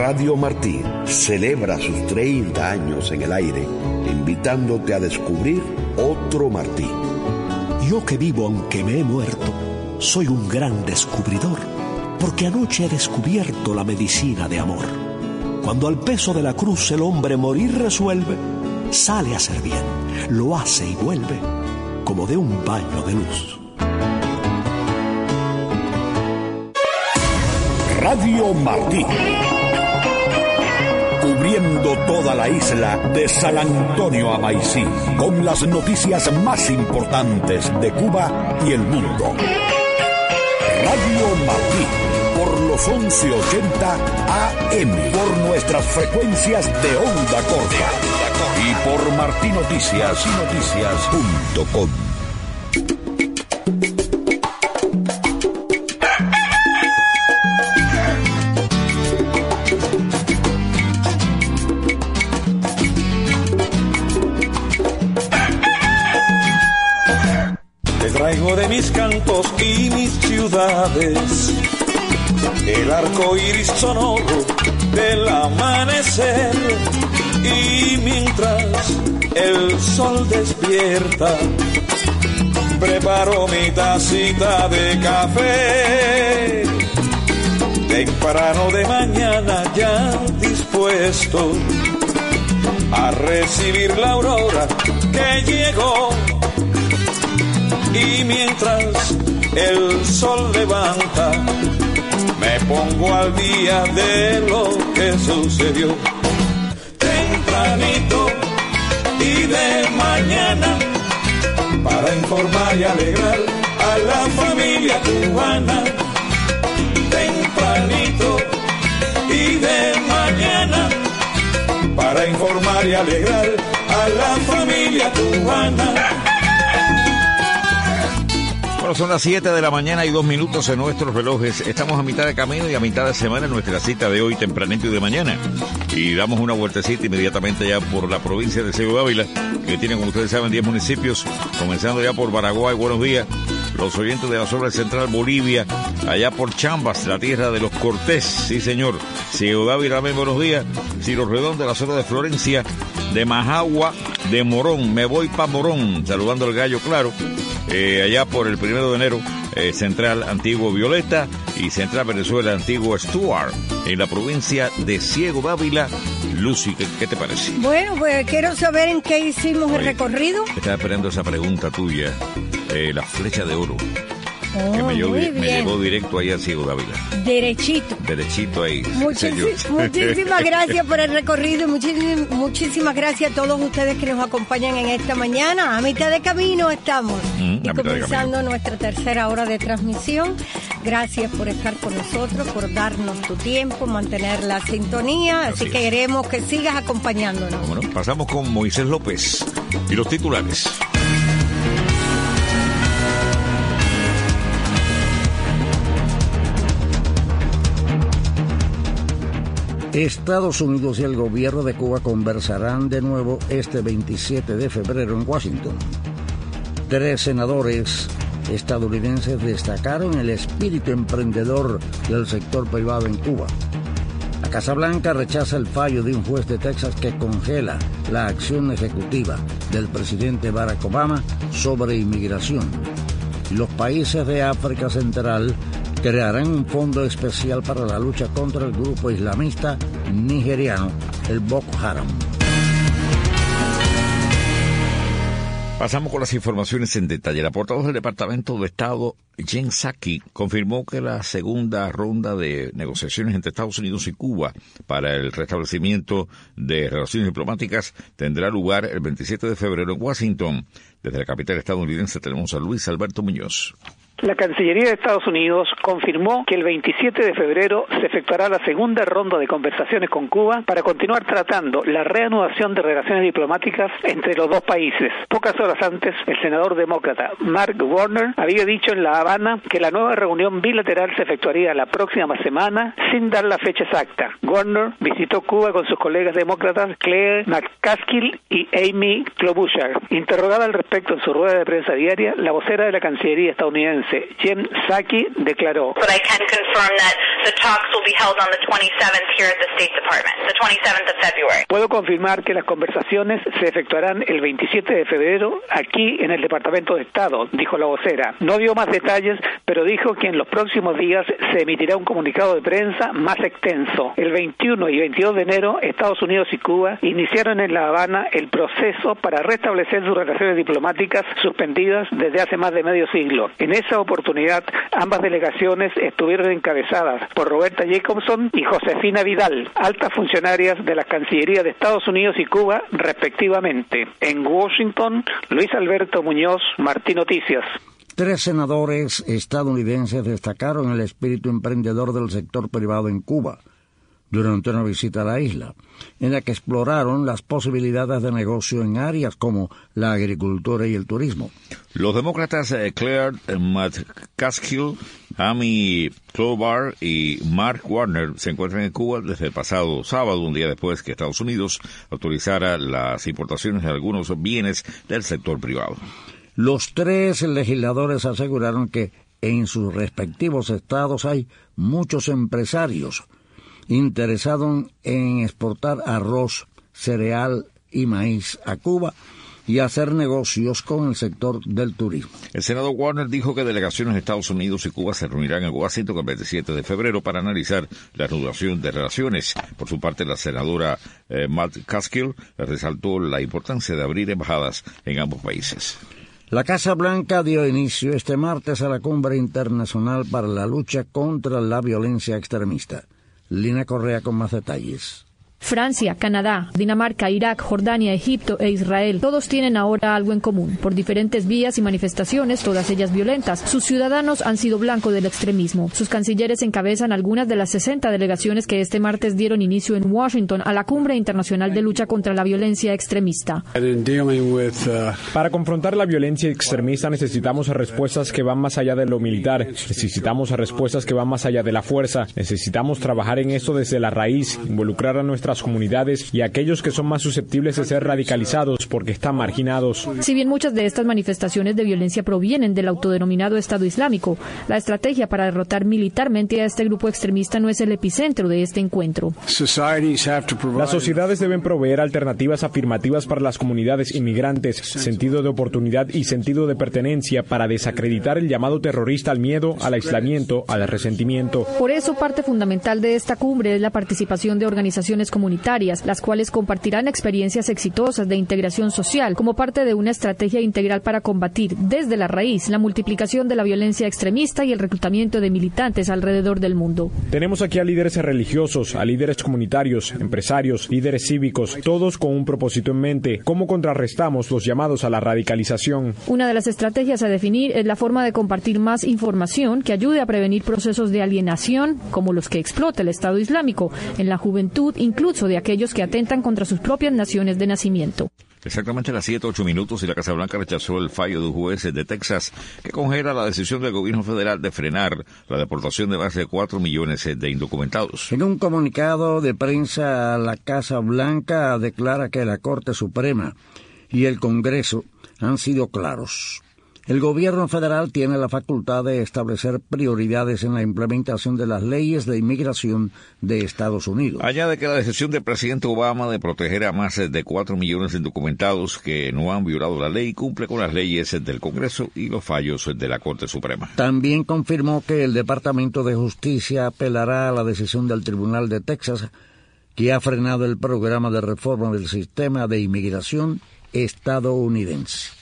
Radio Martí celebra sus 30 años en el aire, invitándote a descubrir otro Martí. Yo que vivo aunque me he muerto, soy un gran descubridor, porque anoche he descubierto la medicina de amor. Cuando al peso de la cruz el hombre morir resuelve, sale a ser bien, lo hace y vuelve, como de un baño de luz. Radio Martí, cubriendo toda la isla de San Antonio a Maicí, con las noticias más importantes de Cuba y el mundo. Radio Martí, por los 1180 AM, por nuestras frecuencias de onda corta y por martinoticias.com. Traigo de mis cantos y mis ciudades el arco iris sonoro del amanecer, y mientras el sol despierta preparo mi tacita de café temprano de mañana, ya dispuesto a recibir la aurora que llegó. Y mientras el sol levanta, me pongo al día de lo que sucedió. Tempranito y de mañana, para informar y alegrar a la familia cubana. Tempranito y de mañana, para informar y alegrar a la familia cubana. Bueno, son las 7 de la mañana y 2 minutos en nuestros relojes. Estamos a mitad de camino y a mitad de semana en nuestra cita de hoy, tempranito y de mañana. Y damos una vueltecita inmediatamente ya por la provincia de Ciego Ávila, que tiene, como ustedes saben, 10 municipios, comenzando ya por Baraguay. Buenos días, los oyentes de la zona central Bolivia, allá por Chambas, la tierra de los Cortés, sí señor. Ciego Ávila también, buenos días. Ciro Redón de la zona de Florencia, de Majagua, de Morón, me voy pa' Morón, saludando al gallo claro. Allá por el 1 de enero, Central Antiguo Violeta y Central Venezuela Antiguo Stuart, en la provincia de Ciego Ávila. Lucy, ¿qué te parece? Bueno, pues quiero saber en qué hicimos el recorrido. Estaba esperando esa pregunta tuya, la flecha de oro. Que me llevó directo ahí a Ciego Ávila. Derechito ahí. Muchísimas gracias por el recorrido y muchísimas gracias a todos ustedes que nos acompañan en esta mañana. A mitad de camino estamos. Y comenzando nuestra tercera hora de transmisión. Gracias por estar con nosotros, por darnos tu tiempo, mantener la sintonía. Así que queremos que sigas acompañándonos. Bueno, pasamos con Moisés López y los titulares. Estados Unidos y el gobierno de Cuba conversarán de nuevo este 27 de febrero en Washington. 3 senadores estadounidenses destacaron el espíritu emprendedor del sector privado en Cuba. La Casa Blanca rechaza el fallo de un juez de Texas que congela la acción ejecutiva del presidente Barack Obama sobre inmigración. Los países de África Central crearán un fondo especial para la lucha contra el grupo islamista nigeriano, el Boko Haram. Pasamos con las informaciones en detalle. La portavoz del Departamento de Estado, Jen Psaki, confirmó que la segunda ronda de negociaciones entre Estados Unidos y Cuba para el restablecimiento de relaciones diplomáticas tendrá lugar el 27 de febrero en Washington. Desde la capital estadounidense tenemos a Luis Alberto Muñoz. La Cancillería de Estados Unidos confirmó que el 27 de febrero se efectuará la segunda ronda de conversaciones con Cuba para continuar tratando la reanudación de relaciones diplomáticas entre los dos países. Pocas horas antes, el senador demócrata Mark Warner había dicho en La Habana que la nueva reunión bilateral se efectuaría la próxima semana sin dar la fecha exacta. Warner visitó Cuba con sus colegas demócratas Claire McCaskill y Amy Klobuchar. Interrogada al respecto en su rueda de prensa diaria, la vocera de la Cancillería estadounidense, Jen Psaki, declaró: But I can confirm that The talks will be held on the 27th here at the State Department, the 27th of February. Puedo confirmar que las conversaciones se efectuarán el 27 de febrero aquí en el Departamento de Estado, dijo la vocera. No dio más detalles, pero dijo que en los próximos días se emitirá un comunicado de prensa más extenso. El 21 y 22 de enero, Estados Unidos y Cuba iniciaron en La Habana el proceso para restablecer sus relaciones diplomáticas suspendidas desde hace más de medio siglo. En esa oportunidad, ambas delegaciones estuvieron encabezadas por Roberta Jacobson y Josefina Vidal, altas funcionarias de la Cancillería de Estados Unidos y Cuba, respectivamente. En Washington, Luis Alberto Muñoz, Martín Noticias. 3 senadores estadounidenses destacaron el espíritu emprendedor del sector privado en Cuba durante una visita a la isla, en la que exploraron las posibilidades de negocio en áreas como la agricultura y el turismo. Los demócratas Claire McCaskill, Amy Klobuchar y Mark Warner se encuentran en Cuba desde el pasado sábado, un día después que Estados Unidos autorizara las importaciones de algunos bienes del sector privado. Los 3 legisladores aseguraron que en sus respectivos estados hay muchos empresarios interesados en exportar arroz, cereal y maíz a Cuba y hacer negocios con el sector del turismo. El senador Warner dijo que delegaciones de Estados Unidos y Cuba se reunirán en Washington el 27 de febrero para analizar la reanudación de relaciones. Por su parte, la senadora McCaskill resaltó la importancia de abrir embajadas en ambos países. La Casa Blanca dio inicio este martes a la Cumbre Internacional para la Lucha contra la Violencia Extremista. Lina Correa con más detalles. Francia, Canadá, Dinamarca, Irak, Jordania, Egipto e Israel, todos tienen ahora algo en común. Por diferentes vías y manifestaciones, todas ellas violentas, sus ciudadanos han sido blanco del extremismo. Sus cancilleres encabezan algunas de las 60 delegaciones que este martes dieron inicio en Washington a la Cumbre Internacional de Lucha contra la Violencia Extremista. Para confrontar la violencia extremista necesitamos respuestas que van más allá de lo militar, necesitamos respuestas que van más allá de la fuerza, necesitamos trabajar en esto desde la raíz, involucrar a nuestras comunidades y a aquellos que son más susceptibles de ser radicalizados porque están marginados. Si bien muchas de estas manifestaciones de violencia provienen del autodenominado Estado Islámico, la estrategia para derrotar militarmente a este grupo extremista no es el epicentro de este encuentro. Las sociedades deben proveer alternativas afirmativas para las comunidades inmigrantes, sentido de oportunidad y sentido de pertenencia para desacreditar el llamado terrorista al miedo, al aislamiento, al resentimiento. Por eso, parte fundamental de esta cumbre es la participación de organizaciones comunitarias, las cuales compartirán experiencias exitosas de integración social como parte de una estrategia integral para combatir desde la raíz la multiplicación de la violencia extremista y el reclutamiento de militantes alrededor del mundo. Tenemos aquí a líderes religiosos, a líderes comunitarios, empresarios, líderes cívicos, todos con un propósito en mente: ¿cómo contrarrestamos los llamados a la radicalización? Una de las estrategias a definir es la forma de compartir más información que ayude a prevenir procesos de alienación como los que explota el Estado Islámico en la juventud, incluso de aquellos que atentan contra sus propias naciones de nacimiento. Exactamente a las 7:08 y la Casa Blanca rechazó el fallo de un juez de Texas que congela la decisión del gobierno federal de frenar la deportación de más de 4 millones de indocumentados. En un comunicado de prensa, la Casa Blanca declara que la Corte Suprema y el Congreso han sido claros. El gobierno federal tiene la facultad de establecer prioridades en la implementación de las leyes de inmigración de Estados Unidos. Añade que la decisión del presidente Obama de proteger a más de 4 millones de indocumentados que no han violado la ley cumple con las leyes del Congreso y los fallos de la Corte Suprema. También confirmó que el Departamento de Justicia apelará a la decisión del Tribunal de Texas, que ha frenado el programa de reforma del sistema de inmigración estadounidense.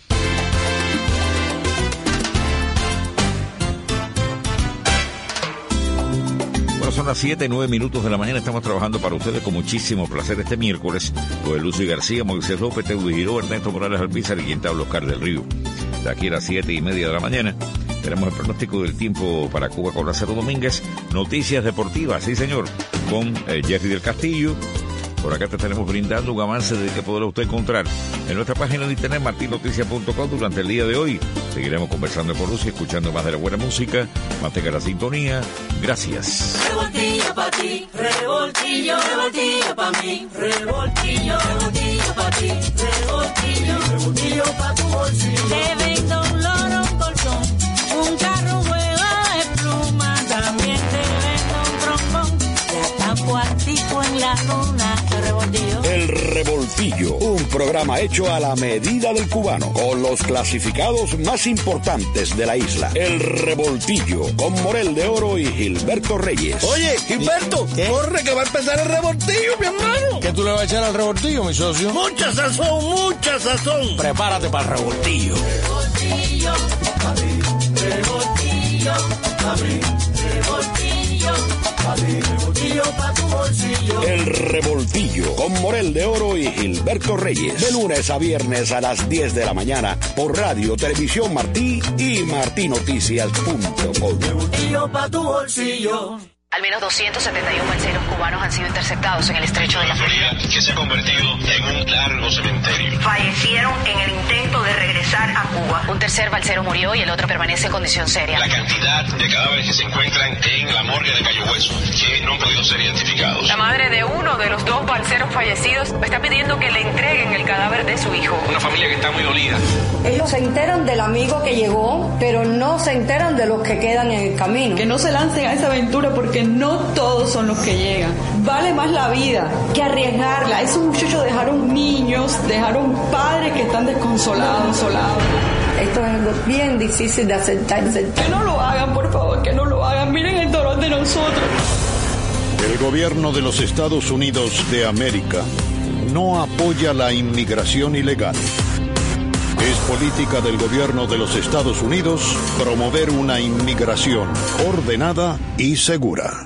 Son las 7:09 de la mañana. Estamos trabajando para ustedes con muchísimo placer este miércoles. Con Lucio García, Moisés López, Teudo Giró, Ernesto Morales Alpizar y quien te habla, Oscar del Río. De aquí a las 7:30 de la mañana tenemos el pronóstico del tiempo para Cuba con Lázaro Domínguez. Noticias deportivas, sí señor, con Jeffrey del Castillo. Por acá te estaremos brindando un avance de que podrá usted encontrar en nuestra página de internet martinnoticia.com durante el día de hoy. Seguiremos conversando con Lucy, escuchando más de la buena música. Mantenga la sintonía. Gracias. Revoltillo pa' ti, revoltillo, revoltillo pa' mí, revoltillo, revoltillo pa' ti, revoltillo, revoltillo pa' tu bolsillo. Te vendo un loro, un colchón, un carro, un juego de pluma, también te vendo la luna, el revoltillo. El Revoltillo, un programa hecho a la medida del cubano, con los clasificados más importantes de la isla. El Revoltillo, con Morel de Oro y Gilberto Reyes. Oye, Gilberto, corre que va a empezar el revoltillo, mi hermano. ¿Qué tú le vas a echar al revoltillo, mi socio? Mucha sazón, mucha sazón. Prepárate para el revoltillo. Revoltillo, abrí, revoltillo, abrí, revoltillo, abrí, revoltillo pa' tu bolsillo. El Revoltillo, con Morel de Oro y Gilberto Reyes. De lunes a viernes a las 10 de la mañana por Radio Televisión Martí y martinoticias.com. Revoltillo pa' tu bolsillo. Al menos 271 balseros cubanos han sido interceptados en el estrecho de la Florida, que se ha convertido en un largo cementerio. Fallecieron en el intento de regresar a Cuba. Un tercer balsero murió y el otro permanece en condición seria. La cantidad de cadáveres que se encuentran en la morgue de Cayo Hueso, que no han podido ser identificados. La madre de uno de los dos balseros fallecidos está pidiendo que le entreguen el cadáver de su hijo. Una familia que está muy dolida. Ellos se enteran del amigo que llegó, pero no se enteran de los que quedan en el camino. Que no se lancen a esa aventura porque no todos son los que llegan. Vale más la vida que arriesgarla. Esos muchachos dejaron niños, dejaron padres que están desconsolados, solados. Esto es algo bien difícil de aceptar. Que no lo hagan, por favor, que no lo hagan. Miren el dolor de nosotros. El gobierno de los Estados Unidos de América no apoya la inmigración ilegal. Es política del gobierno de los Estados Unidos promover una inmigración ordenada y segura.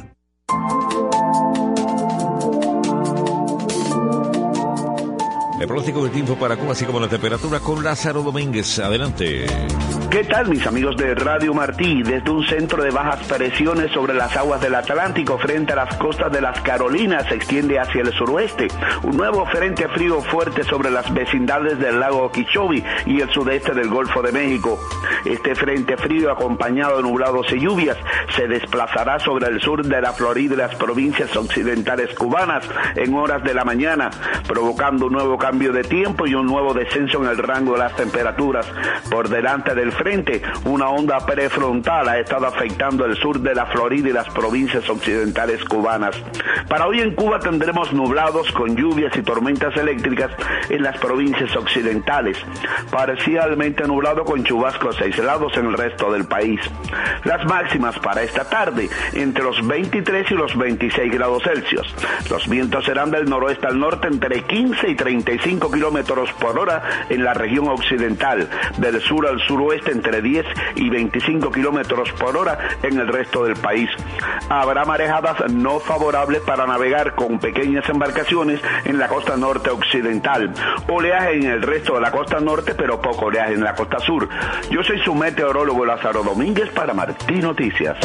El pronóstico del tiempo para Cuba, así como la temperatura, con Lázaro Domínguez. Adelante. ¿Qué tal, mis amigos de Radio Martí? Desde un centro de bajas presiones sobre las aguas del Atlántico frente a las costas de las Carolinas se extiende hacia el suroeste un nuevo frente frío fuerte sobre las vecindades del lago Okeechobee y el sudeste del Golfo de México. Este frente frío, acompañado de nublados y lluvias, se desplazará sobre el sur de la Florida y las provincias occidentales cubanas en horas de la mañana, provocando un nuevo cambio de tiempo y un nuevo descenso en el rango de las temperaturas. Por delante del frente, una onda prefrontal ha estado afectando el sur de la Florida y las provincias occidentales cubanas. Para hoy en Cuba tendremos nublados con lluvias y tormentas eléctricas en las provincias occidentales, parcialmente nublado con chubascos aislados en el resto del país. Las máximas para esta tarde, entre los 23 y los 26 grados Celsius. Los vientos serán del noroeste al norte entre 15 y 35 kilómetros por hora en la región occidental, del sur al suroeste entre 10 y 25 kilómetros por hora en el resto del país. Habrá marejadas no favorables para navegar con pequeñas embarcaciones en la costa norte occidental, oleaje en el resto de la costa norte, pero poco oleaje en la costa sur. Yo soy su meteorólogo Lázaro Domínguez para Martí Noticias.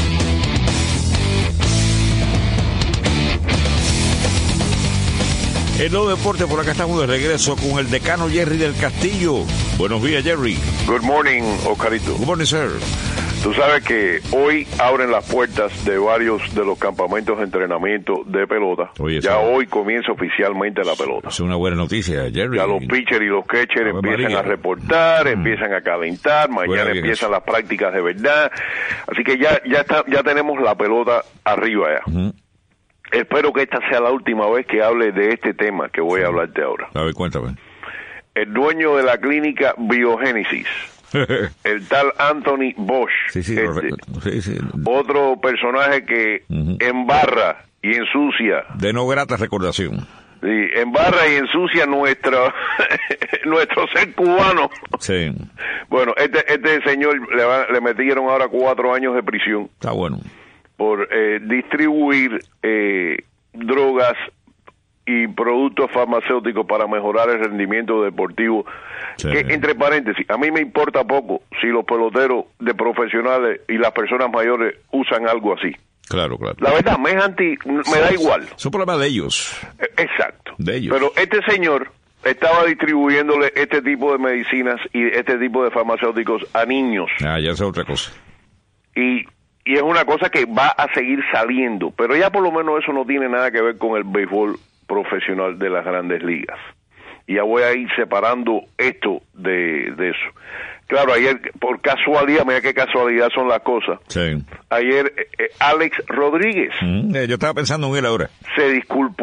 En los deportes, por acá estamos de regreso con el decano Jerry del Castillo. Buenos días, Jerry. Good morning, Oscarito. Good morning, sir. Tú sabes que hoy abren las puertas de varios de los campamentos de entrenamiento de pelota. Oye, ya hoy comienza oficialmente la pelota. Es una buena noticia, Jerry. Ya los pitchers y los catchers empiezan a reportar, empiezan a calentar, mañana empiezan las prácticas de verdad. Así que ya tenemos la pelota arriba ya. Espero que esta sea la última vez que hable de este tema que voy a hablarte ahora. A ver, cuéntame. El dueño de la clínica Biogénesis, el tal Anthony Bosch, otro personaje que embarra y ensucia. De no grata recordación. Sí, embarra y ensucia nuestro ser cubano. Sí. Bueno, este señor le metieron ahora 4 años de prisión. Está bueno. Por distribuir drogas y productos farmacéuticos para mejorar el rendimiento deportivo. Sí. Que, entre paréntesis, a mí me importa poco si los peloteros de profesionales y las personas mayores usan algo así. Claro, claro. La verdad, me da igual. Es un problema de ellos. Exacto. De ellos. Pero este señor estaba distribuyéndole este tipo de medicinas y este tipo de farmacéuticos a niños. Ya es otra cosa. Y es una cosa que va a seguir saliendo, pero ya por lo menos eso no tiene nada que ver con el béisbol profesional de las grandes ligas. Y ya voy a ir separando esto de eso. Claro, ayer, por casualidad, mira qué casualidad son las cosas. Sí. Ayer, Alex Rodríguez. Yo estaba pensando en él ahora. Se disculpó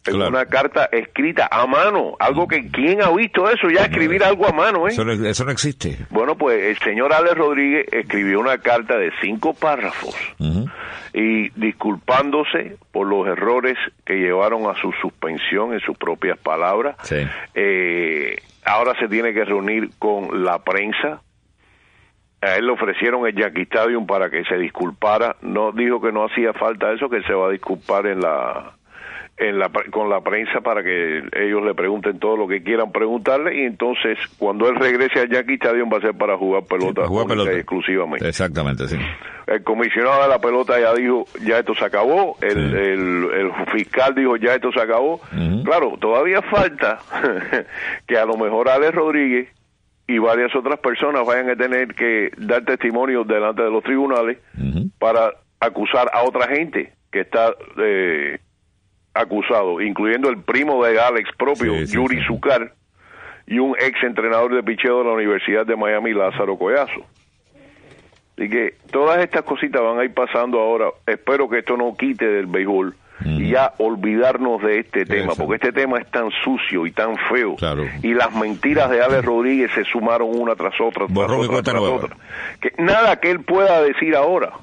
en una carta escrita a mano, algo que ¿quién ha visto eso? Ya escribir algo a mano, Eso no existe. Bueno, pues el señor Alex Rodríguez escribió una carta de 5 párrafos y disculpándose por los errores que llevaron a su suspensión, en sus propias palabras. Ahora se tiene que reunir con la prensa. A él le ofrecieron el Yankee Stadium para que se disculpara. No dijo que no hacía falta eso, que se va a disculpar con la prensa para que ellos le pregunten todo lo que quieran preguntarle, y entonces cuando él regrese al Yankee Stadium va a ser para jugar pelota, exclusivamente. Exactamente, sí. El comisionado de la pelota ya dijo, ya esto se acabó, el fiscal dijo, ya esto se acabó. Claro, todavía falta que a lo mejor Alex Rodríguez y varias otras personas vayan a tener que dar testimonio delante de los tribunales para acusar a otra gente que está acusado, incluyendo el primo de Alex propio, Yuri Zucar, y un ex entrenador de picheo de la Universidad de Miami, Lázaro Collazo. Así que todas estas cositas van a ir pasando ahora. Espero que esto no quite del béisbol y ya olvidarnos de este tema, porque este tema es tan sucio y tan feo, y las mentiras de Alex Rodríguez se sumaron una tras otra, que nada que él pueda decir ahora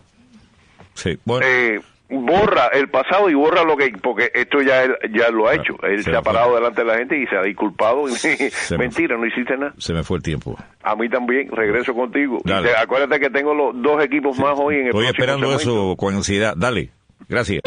borra el pasado y borra lo que, porque esto ya él lo ha hecho. Él se ha parado delante de la gente y se ha disculpado. Mentira, no hiciste nada. Se me fue el tiempo. A mí también, regreso contigo. Acuérdate que tengo los 2 equipos más hoy en el Estoy esperando segmento. eso con ansiedad. Dale, gracias.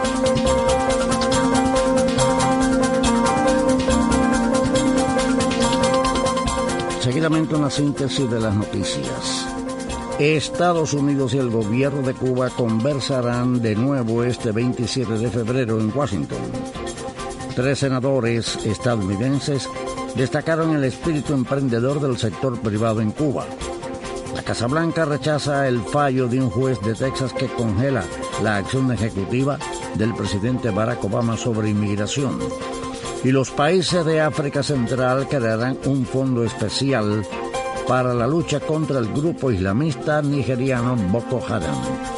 Seguidamente una síntesis de las noticias. Estados Unidos y el gobierno de Cuba conversarán de nuevo este 27 de febrero en Washington. 3 senadores estadounidenses destacaron el espíritu emprendedor del sector privado en Cuba. La Casa Blanca rechaza el fallo de un juez de Texas que congela la acción ejecutiva del presidente Barack Obama sobre inmigración. Y los países de África Central crearán un fondo especial para la lucha contra el grupo islamista nigeriano Boko Haram.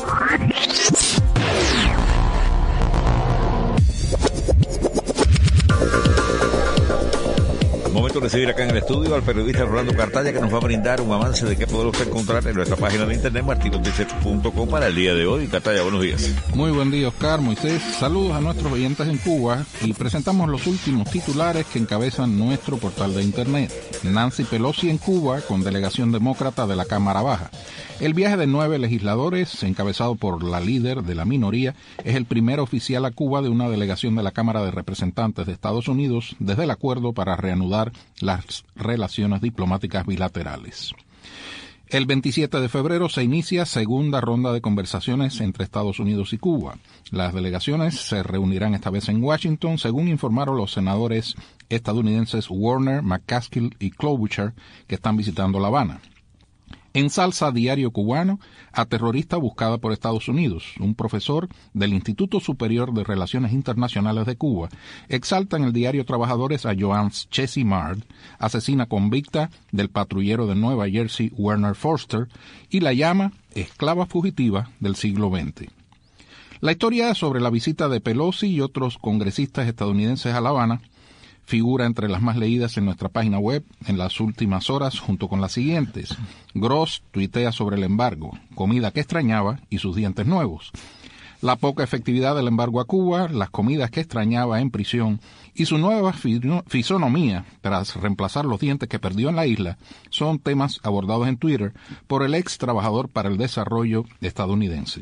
Momento de recibir acá en el estudio al periodista Rolando Cartaya, que nos va a brindar un avance de qué podemos encontrar en nuestra página de internet martinoticias.com para el día de hoy. Cartaya, buenos días. Muy buen día, Oscar, Moisés. Saludos a nuestros oyentes en Cuba y presentamos los últimos titulares que encabezan nuestro portal de internet. Nancy Pelosi en Cuba con delegación demócrata de la Cámara Baja. El viaje de 9 legisladores, encabezado por la líder de la minoría, es el primer oficial a Cuba de una delegación de la Cámara de Representantes de Estados Unidos desde el acuerdo para reanudar las relaciones diplomáticas bilaterales. El 27 de febrero se inicia segunda ronda de conversaciones entre Estados Unidos y Cuba. Las delegaciones se reunirán esta vez en Washington, según informaron los senadores estadounidenses Warner, McCaskill y Klobuchar, que están visitando La Habana. Ensalza diario cubano a terrorista buscada por Estados Unidos. Un profesor del Instituto Superior de Relaciones Internacionales de Cuba exalta en el diario Trabajadores a Joan Chesimard, asesina convicta del patrullero de Nueva Jersey Werner Foerster, y la llama esclava fugitiva del siglo XX. La historia sobre la visita de Pelosi y otros congresistas estadounidenses a La Habana figura entre las más leídas en nuestra página web en las últimas horas, junto con las siguientes. Gross tuitea sobre el embargo, comida que extrañaba y sus dientes nuevos. La poca efectividad del embargo a Cuba, las comidas que extrañaba en prisión y su nueva fisonomía tras reemplazar los dientes que perdió en la isla son temas abordados en Twitter por el ex trabajador para el desarrollo estadounidense.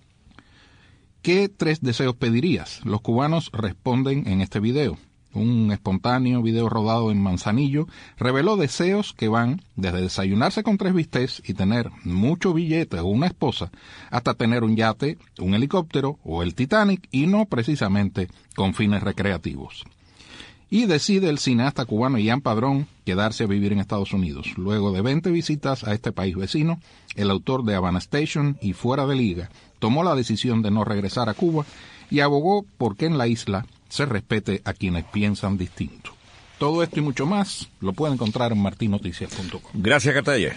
¿Qué 3 deseos pedirías? Los cubanos responden en este video. Un espontáneo video rodado en Manzanillo reveló deseos que van desde desayunarse con 3 bistecs y tener mucho billete o una esposa, hasta tener un yate, un helicóptero o el Titanic, y no precisamente con fines recreativos. Y decide el cineasta cubano Ian Padrón quedarse a vivir en Estados Unidos. Luego de 20 visitas a este país vecino, el autor de Havana Station y Fuera de Liga tomó la decisión de no regresar a Cuba y abogó por que en la isla se respete a quienes piensan distinto. Todo esto y mucho más lo puede encontrar en martinoticias.com. Gracias, Cartaya.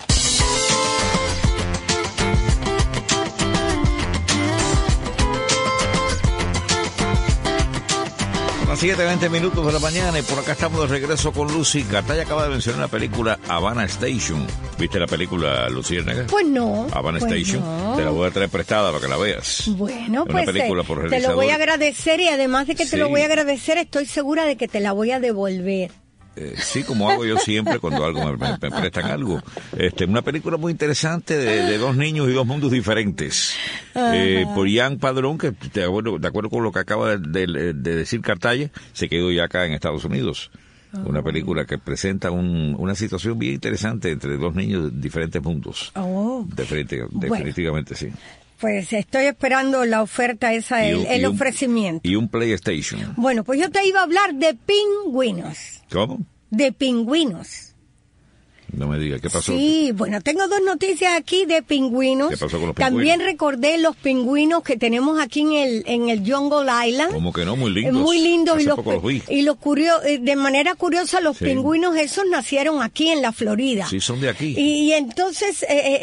las 7:20 de la mañana y por acá estamos de regreso con Lucy. Cartaya acaba de mencionar la película Havana Station. ¿Viste la película, Luciérnaga? Pues no. Havana pues Station. No. Te la voy a traer prestada para que la veas. Bueno, una pues película por te lo voy a agradecer y además de que te Sí. lo voy a agradecer, estoy segura de que te la voy a devolver. Sí, como hago yo siempre cuando algo me prestan algo. Una película muy interesante de dos niños y dos mundos diferentes. Por Ian Padrón, que de acuerdo con lo que acaba de decir Cartaya, se quedó ya acá en Estados Unidos. Una película que presenta una situación bien interesante entre dos niños de diferentes mundos. Definitivamente sí. Pues estoy esperando la oferta esa, el ofrecimiento. Y un PlayStation. Bueno, pues yo te iba a hablar de pingüinos. ¿Cómo? De pingüinos. No me digas, ¿qué pasó? Sí, bueno, tengo dos noticias aquí de pingüinos. ¿Qué pasó con los pingüinos? También recordé los pingüinos que tenemos aquí en el Jungle Island. Como que no, muy lindos. Muy lindos. Hace poco los vi. Y de manera curiosa, los Sí. pingüinos esos nacieron aquí en la Florida. Sí, son de aquí. Y entonces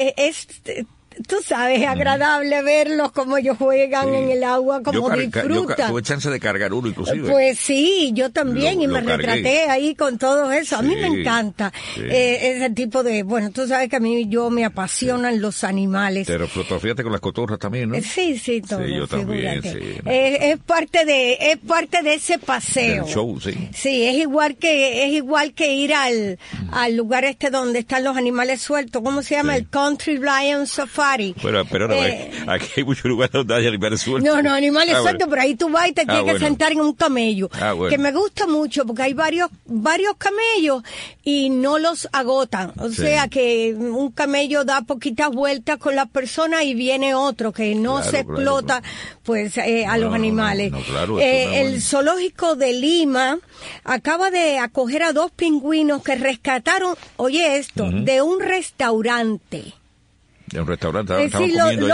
tú sabes, es agradable verlos como ellos juegan en el agua, como disfrutan. Yo tuve chance de cargar uno inclusive. Pues sí, yo también, y me cargué. retraté ahí con todo eso. A mí Sí, me encanta ese tipo de... Bueno, tú sabes que a mí me apasionan los animales. Pero fotografiaste con las cotorras también, ¿no? Sí, todo. Sí, yo también, figúrate. sí. Es parte de ese paseo. Del show, sí. Sí, es igual que ir al lugar donde están los animales sueltos. ¿Cómo se llama? El Country Lion Safari. Pero aquí hay muchos lugares donde hay animales sueltos. No, animales sueltos, bueno. pero ahí tú vas y te tienes que bueno. sentar en un camello. Bueno. Que me gusta mucho porque hay varios camellos y no los agotan. O sea que un camello da poquitas vueltas con las personas y viene otro que no se explota pues a los animales. El zoológico de Lima acaba de acoger a dos pingüinos que rescataron, oye esto, de un restaurante. De un restaurante, Sí,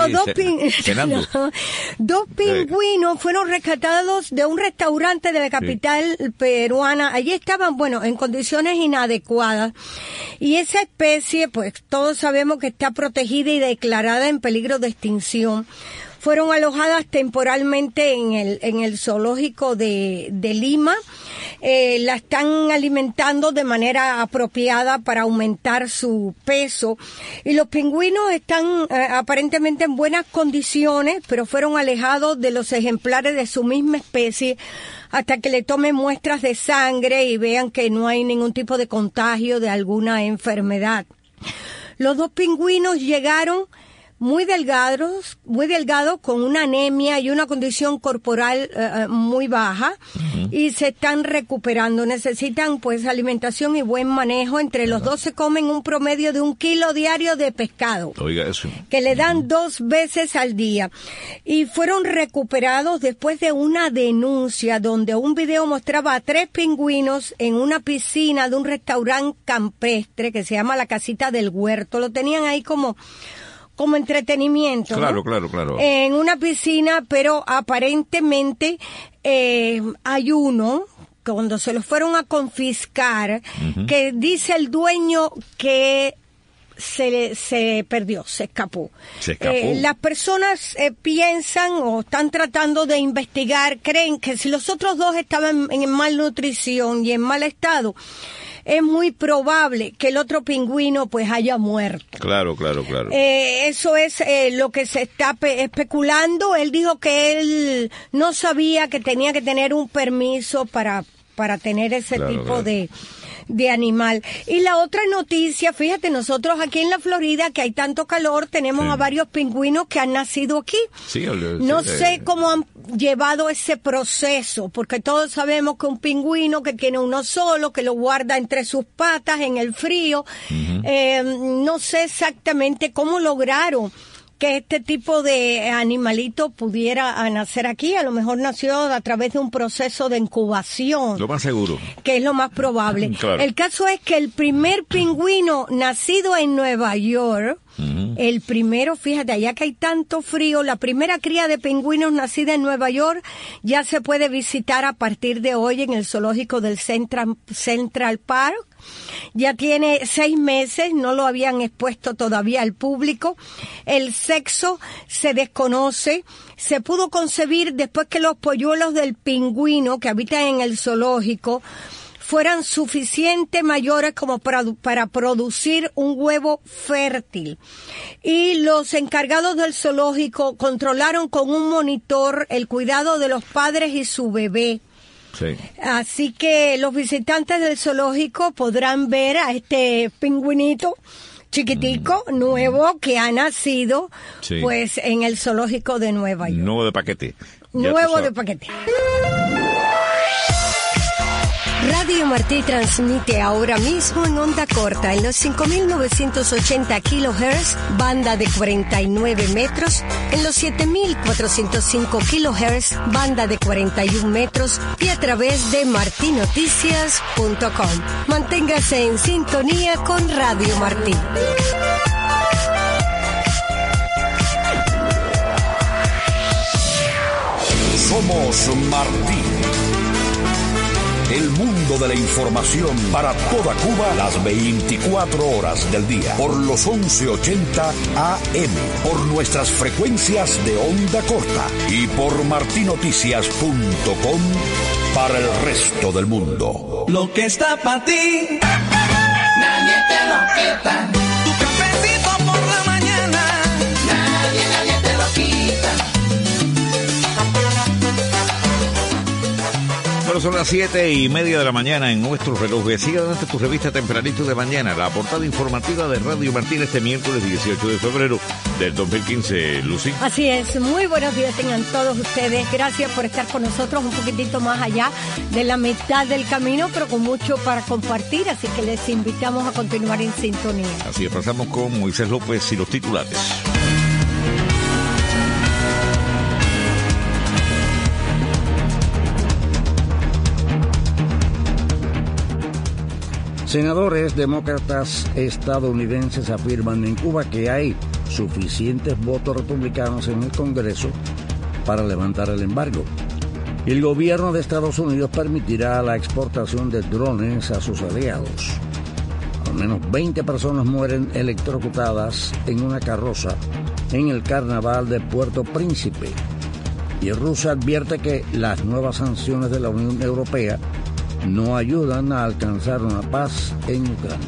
cenando. Dos pingüinos fueron rescatados de un restaurante de la capital peruana. Allí estaban, en condiciones inadecuadas. Y esa especie, pues todos sabemos que está protegida y declarada en peligro de extinción. Fueron alojadas temporalmente en el zoológico de Lima. La están alimentando de manera apropiada para aumentar su peso. Y los pingüinos están aparentemente en buenas condiciones, pero fueron alejados de los ejemplares de su misma especie hasta que le tomen muestras de sangre y vean que no hay ningún tipo de contagio de alguna enfermedad. Los dos pingüinos llegaron muy delgados, con una anemia y una condición corporal muy baja, y se están recuperando. Necesitan pues alimentación y buen manejo. Entre los dos se comen un promedio de 1 kilo diario de pescado. Oiga eso. Que le dan 2 veces al día. Y fueron recuperados después de una denuncia donde un video mostraba a 3 pingüinos en una piscina de un restaurante campestre que se llama La Casita del Huerto. Lo tenían ahí como entretenimiento. Claro. En una piscina, pero aparentemente hay uno, cuando se los fueron a confiscar, que dice el dueño que se perdió, se escapó. Las personas piensan o están tratando de investigar, creen que si los otros dos estaban en malnutrición y en mal estado, es muy probable que el otro pingüino pues haya muerto. Claro. Eso es lo que se está especulando. Él dijo que él no sabía que tenía que tener un permiso para tener ese tipo de animal. Y la otra noticia, fíjate, nosotros aquí en la Florida, que hay tanto calor, tenemos a varios pingüinos que han nacido aquí. No sé cómo han llevado ese proceso, porque todos sabemos que un pingüino que tiene uno solo, que lo guarda entre sus patas en el frío, no sé exactamente cómo lograron que este tipo de animalito pudiera nacer aquí. A lo mejor nació a través de un proceso de incubación. Lo más seguro. Que es lo más probable. Claro. El caso es que el primer pingüino nacido en Nueva York El primero, fíjate, allá que hay tanto frío, la primera cría de pingüinos nacida en Nueva York ya se puede visitar a partir de hoy en el zoológico del Central Park. Ya tiene 6 meses, no lo habían expuesto todavía al público. El sexo se desconoce. Se pudo concebir después que los polluelos del pingüino que habitan en el zoológico fueran suficientemente mayores como para producir un huevo fértil. Y los encargados del zoológico controlaron con un monitor el cuidado de los padres y su bebé. Sí. Así que los visitantes del zoológico podrán ver a este pingüinito chiquitico, nuevo, que ha nacido, pues, en el zoológico de Nueva York. Nuevo de paquete. Nuevo de paquete. Radio Martí transmite ahora mismo en onda corta en los 5.980 kHz, banda de 49 metros, en los 7.405 kHz, banda de 41 metros y a través de martinoticias.com. Manténgase en sintonía con Radio Martí. Somos Martí. El mundo de la información para toda Cuba las 24 horas del día. Por los 1180 AM. Por nuestras frecuencias de onda corta. Y por martinoticias.com para el resto del mundo. Lo que está para ti, nadie te lo quita. Tu cafecito por la mañana, nadie te lo quita. Bueno, son las 7:30 de la mañana en nuestro reloj. Sigue adelante tu revista Tempranito de Mañana, la portada informativa de Radio Martín este miércoles 18 de febrero del 2015, Lucy. Así es, muy buenos días tengan todos ustedes. Gracias por estar con nosotros un poquitito más allá de la mitad del camino, pero con mucho para compartir, así que les invitamos a continuar en sintonía. Así es, pasamos con Moisés López y los titulares. Senadores demócratas estadounidenses afirman en Cuba que hay suficientes votos republicanos en el Congreso para levantar el embargo. El gobierno de Estados Unidos permitirá la exportación de drones a sus aliados. Al menos 20 personas mueren electrocutadas en una carroza en el carnaval de Puerto Príncipe. Y Rusia advierte que las nuevas sanciones de la Unión Europea no ayudan a alcanzar una paz en Ucrania.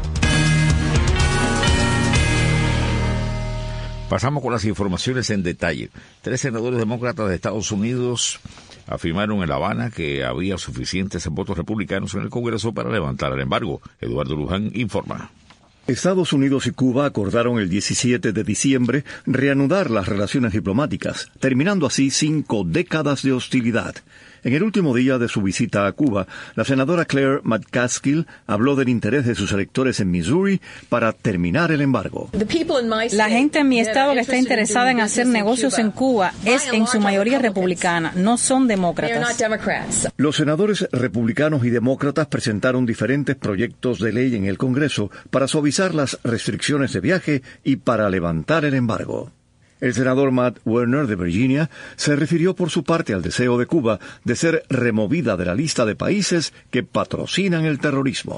Pasamos con las informaciones en detalle. 3 senadores demócratas de Estados Unidos afirmaron en La Habana que había suficientes votos republicanos en el Congreso para levantar el embargo. Eduardo Luján informa. Estados Unidos y Cuba acordaron el 17 de diciembre reanudar las relaciones diplomáticas, terminando así 5 décadas de hostilidad. En el último día de su visita a Cuba, la senadora Claire McCaskill habló del interés de sus electores en Missouri para terminar el embargo. La gente en mi estado que está interesada en hacer negocios en Cuba es en su mayoría republicana, no son demócratas. Los senadores republicanos y demócratas presentaron diferentes proyectos de ley en el Congreso para suavizar las restricciones de viaje y para levantar el embargo. El senador Matt Werner de Virginia se refirió por su parte al deseo de Cuba de ser removida de la lista de países que patrocinan el terrorismo.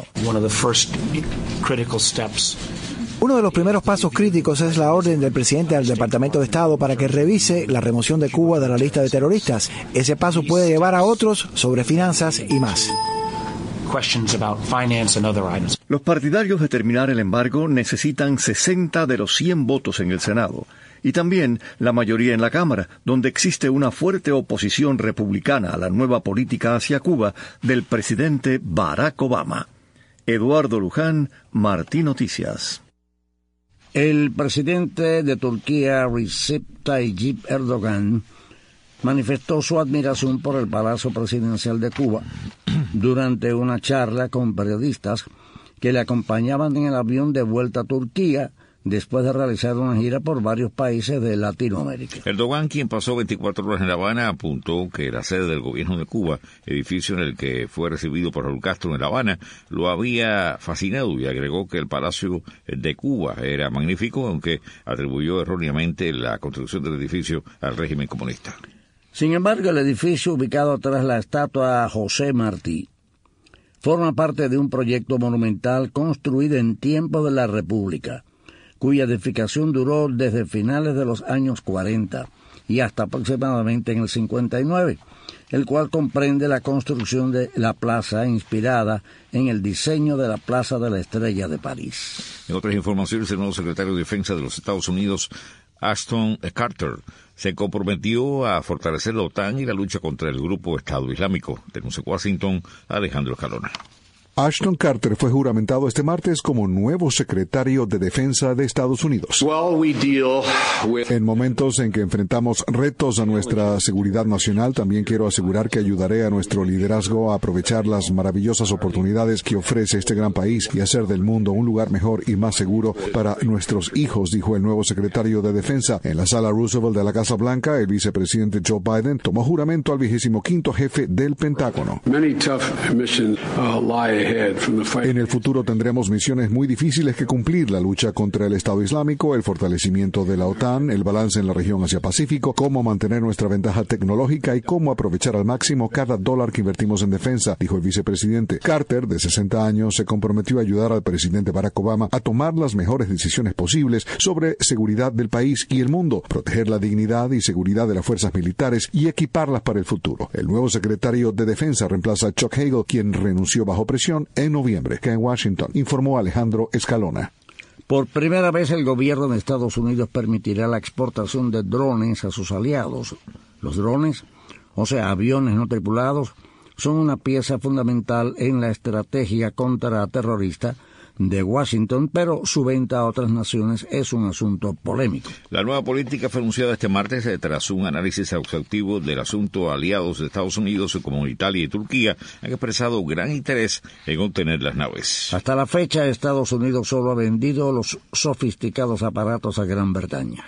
Uno de los primeros pasos críticos es la orden del presidente del Departamento de Estado para que revise la remoción de Cuba de la lista de terroristas. Ese paso puede llevar a otros sobre finanzas y más. Los partidarios de terminar el embargo necesitan 60 de los 100 votos en el Senado. Y también la mayoría en la Cámara, donde existe una fuerte oposición republicana a la nueva política hacia Cuba del presidente Barack Obama. Eduardo Luján, Martí Noticias. El presidente de Turquía, Recep Tayyip Erdogan, manifestó su admiración por el Palacio Presidencial de Cuba durante una charla con periodistas que le acompañaban en el avión de vuelta a Turquía después de realizar una gira por varios países de Latinoamérica. Erdogan, quien pasó 24 horas en La Habana, apuntó que la sede del gobierno de Cuba, edificio en el que fue recibido por Raúl Castro en La Habana, lo había fascinado y agregó que el Palacio de Cuba era magnífico, aunque atribuyó erróneamente la construcción del edificio al régimen comunista. Sin embargo, el edificio ubicado tras la estatua José Martí forma parte de un proyecto monumental construido en tiempos de la República, cuya edificación duró desde finales de los años 40 y hasta aproximadamente en el 59, el cual comprende la construcción de la plaza inspirada en el diseño de la Plaza de la Estrella de París. En otras informaciones, el nuevo secretario de Defensa de los Estados Unidos, Ashton Carter, se comprometió a fortalecer la OTAN y la lucha contra el grupo Estado Islámico. Denunció Washington, Alejandro Escalona. Ashton Carter fue juramentado este martes como nuevo secretario de Defensa de Estados Unidos. En momentos en que enfrentamos retos a nuestra seguridad nacional, también quiero asegurar que ayudaré a nuestro liderazgo a aprovechar las maravillosas oportunidades que ofrece este gran país y hacer del mundo un lugar mejor y más seguro para nuestros hijos, dijo el nuevo secretario de Defensa. En la sala Roosevelt de la Casa Blanca, el vicepresidente Joe Biden tomó juramento al 25º jefe del Pentágono. En el futuro tendremos misiones muy difíciles que cumplir: la lucha contra el Estado Islámico, el fortalecimiento de la OTAN, el balance en la región Asia-Pacífico, cómo mantener nuestra ventaja tecnológica y cómo aprovechar al máximo cada dólar que invertimos en defensa, dijo el vicepresidente. Carter, de 60 años, se comprometió a ayudar al presidente Barack Obama a tomar las mejores decisiones posibles sobre seguridad del país y el mundo, proteger la dignidad y seguridad de las fuerzas militares y equiparlas para el futuro. El nuevo secretario de Defensa reemplaza a Chuck Hagel, quien renunció bajo presión en noviembre. Que en Washington, informó Alejandro Escalona. Por primera vez el gobierno de Estados Unidos permitirá la exportación de drones a sus aliados. Los drones, o sea, aviones no tripulados, son una pieza fundamental en la estrategia contraterrorista de Washington, pero su venta a otras naciones es un asunto polémico. La nueva política fue anunciada este martes tras un análisis exhaustivo del asunto. Aliados de Estados Unidos como Italia y Turquía han expresado gran interés en obtener las naves. Hasta la fecha, Estados Unidos solo ha vendido los sofisticados aparatos a Gran Bretaña.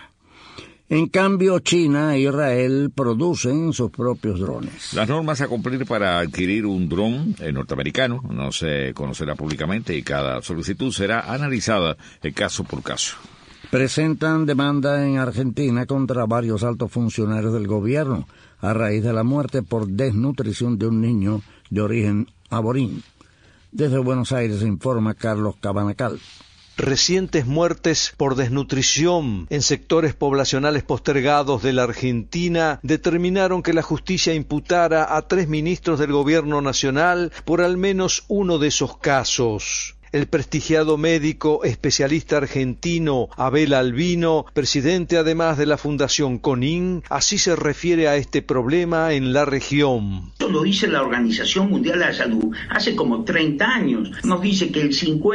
En cambio, China e Israel producen sus propios drones. Las normas a cumplir para adquirir un dron norteamericano no se conocerá públicamente y cada solicitud será analizada caso por caso. Presentan demanda en Argentina contra varios altos funcionarios del gobierno a raíz de la muerte por desnutrición de un niño de origen aborín. Desde Buenos Aires informa Carlos Cabanacal. Recientes muertes por desnutrición en sectores poblacionales postergados de la Argentina determinaron que la justicia imputara a 3 ministros del gobierno nacional por al menos uno de esos casos. El prestigiado médico especialista argentino Abel Albino, presidente además de la Fundación CONIN, así se refiere a este problema en la región. Esto lo dice la Organización Mundial de la Salud hace como 30 años. Nos dice que el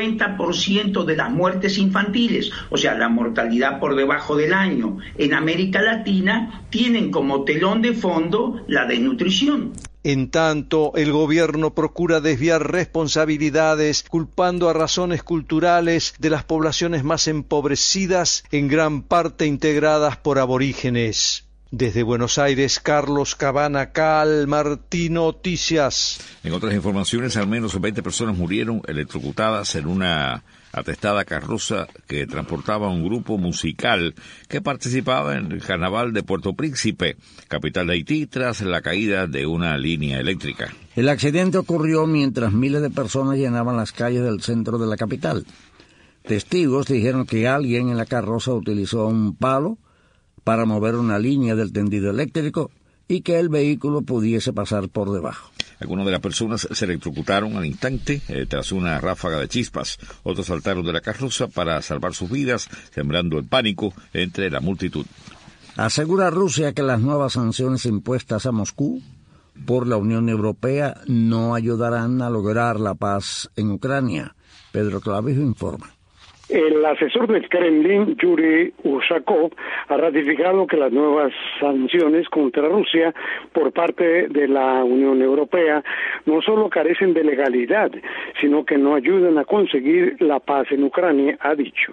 50% de las muertes infantiles, o sea, la mortalidad por debajo del año en América Latina, tienen como telón de fondo la desnutrición. En tanto, el gobierno procura desviar responsabilidades culpando a razones culturales de las poblaciones más empobrecidas, en gran parte integradas por aborígenes. Desde Buenos Aires, Carlos Cabanacal, Martín Noticias. En otras informaciones, al menos 20 personas murieron electrocutadas en una atestada carroza que transportaba un grupo musical que participaba en el Carnaval de Puerto Príncipe, capital de Haití, tras la caída de una línea eléctrica. El accidente ocurrió mientras miles de personas llenaban las calles del centro de la capital. Testigos dijeron que alguien en la carroza utilizó un palo para mover una línea del tendido eléctrico y que el vehículo pudiese pasar por debajo. Algunas de las personas se electrocutaron al instante tras una ráfaga de chispas. Otros saltaron de la carroza para salvar sus vidas, sembrando el pánico entre la multitud. Asegura Rusia que las nuevas sanciones impuestas a Moscú por la Unión Europea no ayudarán a lograr la paz en Ucrania. Pedro Clavijo informa. El asesor del Kremlin, Yuri Ushakov, ha ratificado que las nuevas sanciones contra Rusia por parte de la Unión Europea no solo carecen de legalidad, sino que no ayudan a conseguir la paz en Ucrania, ha dicho.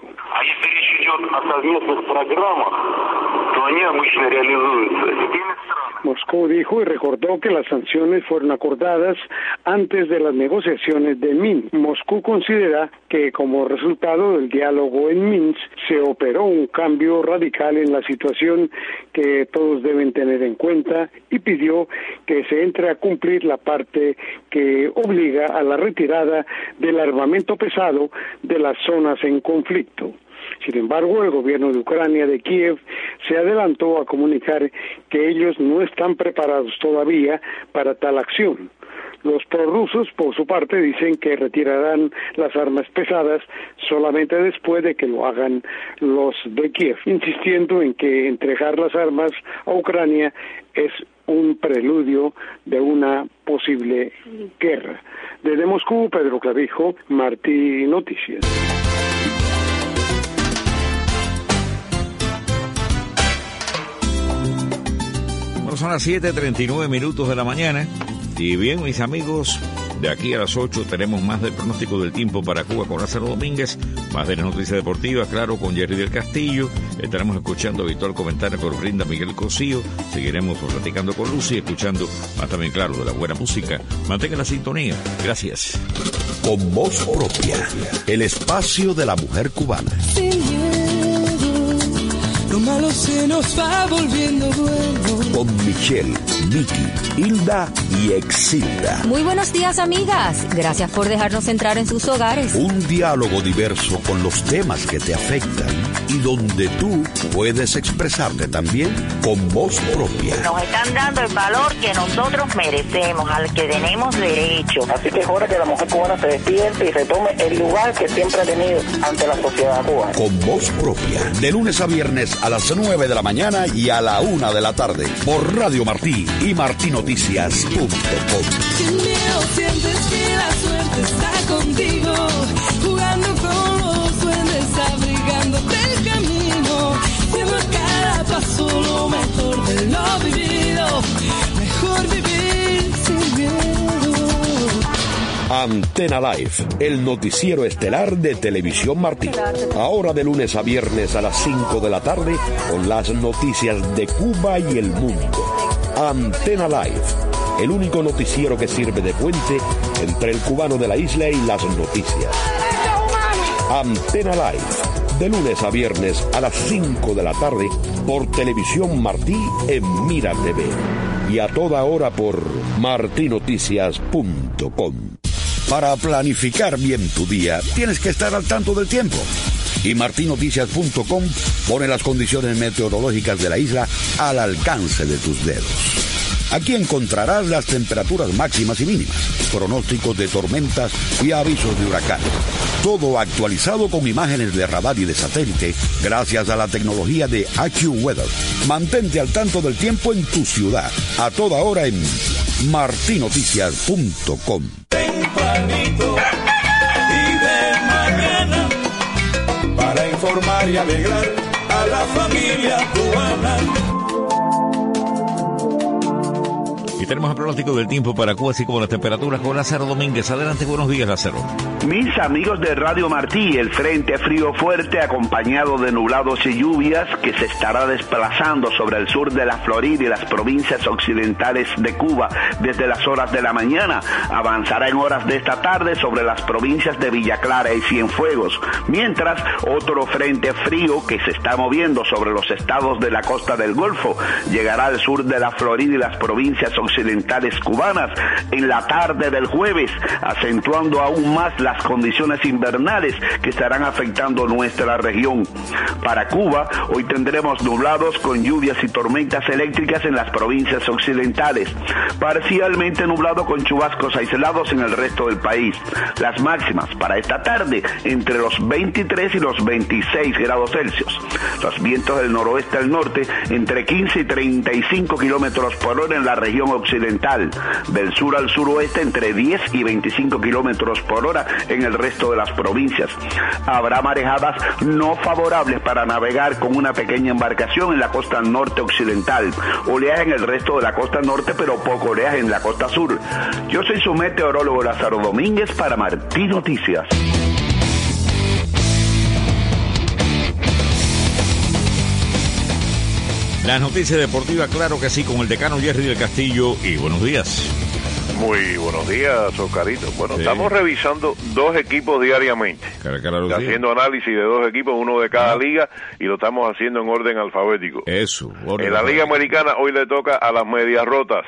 Moscú dijo y recordó que las sanciones fueron acordadas antes de las negociaciones de Minsk. Moscú considera que como resultado del diálogo en Minsk se operó un cambio radical en la situación que todos deben tener en cuenta y pidió que se entre a cumplir la parte que obliga a la retirada del armamento pesado de las zonas en conflicto. Sin embargo, el gobierno de Ucrania de Kiev se adelantó a comunicar que ellos no están preparados todavía para tal acción. Los prorrusos, por su parte, dicen que retirarán las armas pesadas solamente después de que lo hagan los de Kiev, insistiendo en que entregar las armas a Ucrania es un preludio de una posible guerra. Desde Moscú, Pedro Clavijo, Martí Noticias. Son las 7:39 de la mañana y bien, mis amigos, de aquí a las 8 tenemos más del pronóstico del tiempo para Cuba con Lázaro Domínguez, más de las noticias deportivas, claro, con Jerry del Castillo. Estaremos escuchando habitual comentario que nos brinda Miguel Cosío. Seguiremos platicando con Lucy, escuchando más también, claro, de la buena música. Mantengan la sintonía. Gracias. Con voz propia, el espacio de la mujer cubana. Lo malo se nos va volviendo bueno. Con Michelle, Vicky, Hilda y Exilda. Muy buenos días, amigas. Gracias por dejarnos entrar en sus hogares. Un diálogo diverso con los temas que te afectan y donde tú puedes expresarte también con voz propia. Nos están dando el valor que nosotros merecemos, al que tenemos derecho. Así que es hora que la mujer cubana se despierte y retome el lugar que siempre ha tenido ante la sociedad cubana. Con voz propia, de lunes a viernes a las 9 de la mañana y a la 1 de la tarde por Radio Martí y martinoticias.com. Sin miedo sientes que la suerte está contigo, jugando con los duendes, abrigándote el camino, siendo a cada paso lo mejor de lo vivido, mejor vivir sin miedo. Antena Live, el noticiero estelar de Televisión Martí. Ahora de lunes a viernes a las 5 de la tarde con las noticias de Cuba y el mundo. Antena Live, el único noticiero que sirve de puente entre el cubano de la isla y las noticias. Antena Live, de lunes a viernes a las 5 de la tarde por Televisión Martí en Mira TV. Y a toda hora por martinoticias.com. Para planificar bien tu día, tienes que estar al tanto del tiempo. Y martinoticias.com pone las condiciones meteorológicas de la isla al alcance de tus dedos. Aquí encontrarás las temperaturas máximas y mínimas, pronósticos de tormentas y avisos de huracán. Todo actualizado con imágenes de radar y de satélite gracias a la tecnología de AccuWeather. Mantente al tanto del tiempo en tu ciudad, a toda hora en martinoticias.com. Tempranito y de mañana, para informar y alegrar a la familia cubana. Y tenemos el pronóstico del tiempo para Cuba, así como las temperaturas con Lázaro Domínguez. Adelante, buenos días, Lázaro. Mis amigos de Radio Martí, el frente frío fuerte acompañado de nublados y lluvias que se estará desplazando sobre el sur de la Florida y las provincias occidentales de Cuba desde las horas de la mañana, avanzará en horas de esta tarde sobre las provincias de Villa Clara y Cienfuegos, mientras otro frente frío que se está moviendo sobre los estados de la costa del Golfo llegará al sur de la Florida y las provincias occidentales cubanas en la tarde del jueves, acentuando aún más las condiciones invernales que estarán afectando nuestra región. Para Cuba, hoy tendremos nublados con lluvias y tormentas eléctricas en las provincias occidentales, parcialmente nublado con chubascos aislados en el resto del país. Las máximas para esta tarde entre los 23 y los 26 grados Celsius. Los vientos del noroeste al norte entre 15 y 35 kilómetros por hora en la región occidental occidental, del sur al suroeste entre 10 y 25 kilómetros por hora en el resto de las provincias. Habrá marejadas no favorables para navegar con una pequeña embarcación en la costa norte occidental, oleaje en el resto de la costa norte, pero poco oleaje en la costa sur. Yo soy su meteorólogo Lázaro Domínguez para Martí Noticias. Las noticias deportivas, claro que sí, con el decano Jerry del Castillo. Y buenos días. Muy buenos días, Oscarito. Bueno, sí. Estamos revisando 2 equipos diariamente. Haciendo análisis de 2 equipos, uno de cada liga, y lo estamos haciendo en orden alfabético. Eso. En la Liga Americana hoy le toca a las Medias Rotas.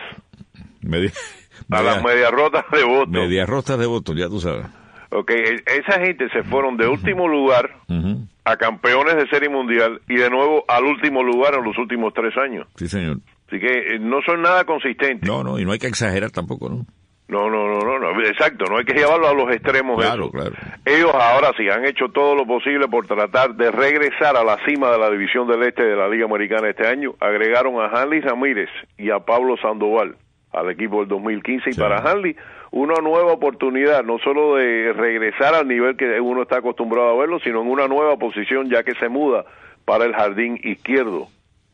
Las Medias Rotas de Boston. Medias Rotas de Boston, ya tú sabes. Ok, esa gente se fueron de último lugar a campeones de Serie Mundial y de nuevo al último lugar en los últimos 3 años. Sí, señor. Así que no son nada consistentes. No, y no hay que exagerar tampoco, ¿no? No, exacto, no hay que llevarlo a los extremos. Claro. Ellos ahora sí han hecho todo lo posible por tratar de regresar a la cima de la División del Este de la Liga Americana este año. Agregaron a Hanley Ramírez y a Pablo Sandoval al equipo del 2015, y para Hanley una nueva oportunidad, no solo de regresar al nivel que uno está acostumbrado a verlo, sino en una nueva posición, ya que se muda para el jardín izquierdo.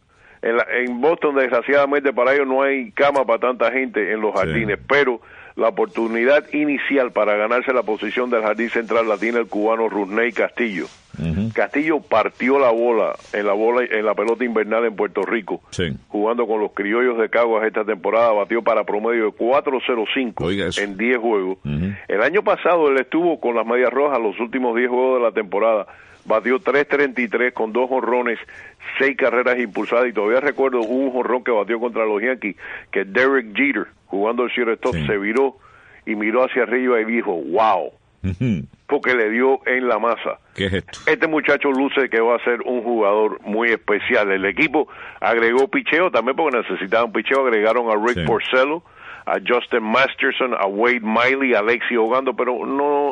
En Boston, desgraciadamente para ellos no hay cama para tanta gente en los jardines, pero la oportunidad inicial para ganarse la posición del jardín central la tiene el cubano Rusney Castillo. Castillo partió la bola en la pelota invernal en Puerto Rico, jugando con los Criollos de Caguas esta temporada, batió para promedio de 4.05 en 10 juegos. El año pasado él estuvo con las Medias Rojas los últimos 10 juegos de la temporada, batió 3.33 con 2 jonrones, 6 carreras impulsadas, y todavía recuerdo un jonrón que batió contra los Yankees, que Derek Jeter, jugando el shortstop, se viró y miró hacia arriba y dijo, wow, porque le dio en la masa. ¿Qué es esto? Este muchacho luce que va a ser un jugador muy especial. El equipo agregó picheo también porque necesitaban picheo, agregaron a Rick Porcello, a Justin Masterson, a Wade Miley, a Alexi Ogando, pero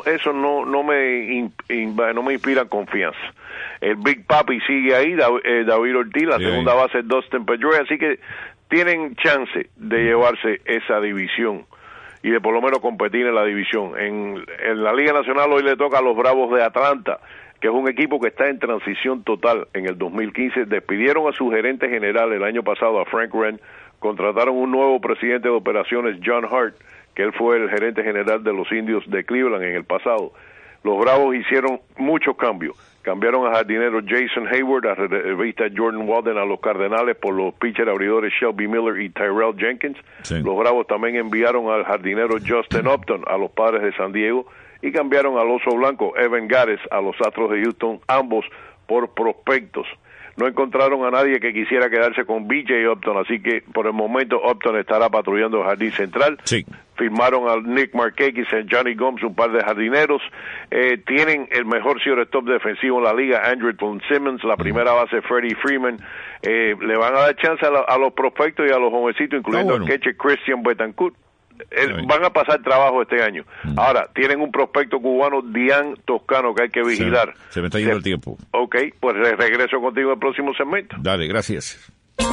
no me inspira confianza. El Big Papi sigue ahí, David Ortiz, la segunda base Dustin Pedroia, así que tienen chance de llevarse esa división y de por lo menos competir en la división. En la Liga Nacional hoy le toca a los Bravos de Atlanta, que es un equipo que está en transición total. En el 2015 despidieron a su gerente general el año pasado, a Frank Wren, contrataron un nuevo presidente de operaciones, John Hart, que él fue el gerente general de los Indios de Cleveland en el pasado. Los Bravos hicieron muchos cambios. Cambiaron a jardinero Jason Hayward, a revista Jordan Walden, a los Cardenales por los pitchers abridores Shelby Miller y Tyrell Jenkins. Los Bravos también enviaron al jardinero Justin Upton a los Padres de San Diego y cambiaron al oso blanco Evan Gattis a los Astros de Houston, ambos por prospectos. No encontraron a nadie que quisiera quedarse con B.J. Upton, así que por el momento Upton estará patrullando el jardín central. Firmaron a Nick Markakis y Johnny Gomes, un par de jardineros. Tienen el mejor shortstop defensivo en la liga, Andrelton Simmons, la primera base Freddie Freeman. Le van a dar chance a los prospectos y a los jovencitos, incluyendo a catcher Christian Betancourt. Van a pasar trabajo este año. Ahora, tienen un prospecto cubano, Dian Toscano, que hay que vigilar. Se me está yendo el tiempo. Ok, pues regreso contigo el próximo segmento. Dale, gracias.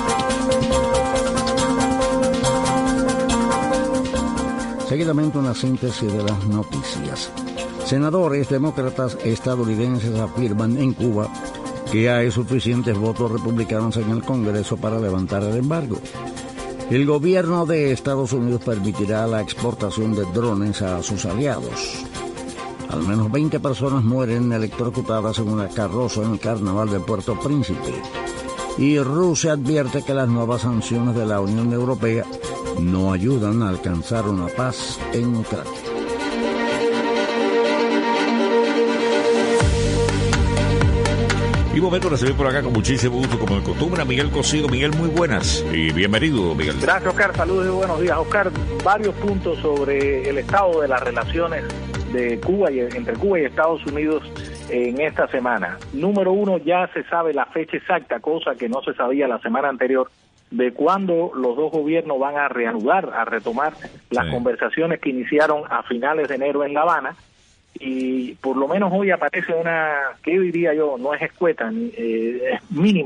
Seguidamente una síntesis de las noticias. Senadores demócratas estadounidenses afirman en Cuba que hay suficientes votos republicanos en el Congreso para levantar el embargo. El gobierno de Estados Unidos permitirá la exportación de drones a sus aliados. Al menos 20 personas mueren electrocutadas en una carroza en el carnaval de Puerto Príncipe. Y Rusia advierte que las nuevas sanciones de la Unión Europea no ayudan a alcanzar una paz en Ucrania. Y momento de recibir por acá con muchísimo gusto, como de costumbre, a Miguel Cosido. Miguel, muy buenas y bienvenido, Miguel. Gracias, Oscar. Saludos y buenos días, Oscar. Varios puntos sobre el estado de las relaciones de Cuba y entre Cuba y Estados Unidos en esta semana. Número 1, ya se sabe la fecha exacta, cosa que no se sabía la semana anterior, de cuándo los dos gobiernos van a reanudar, a retomar las conversaciones que iniciaron a finales de enero en La Habana. Y por lo menos hoy aparece una, que diría yo, no es escueta, es mínima,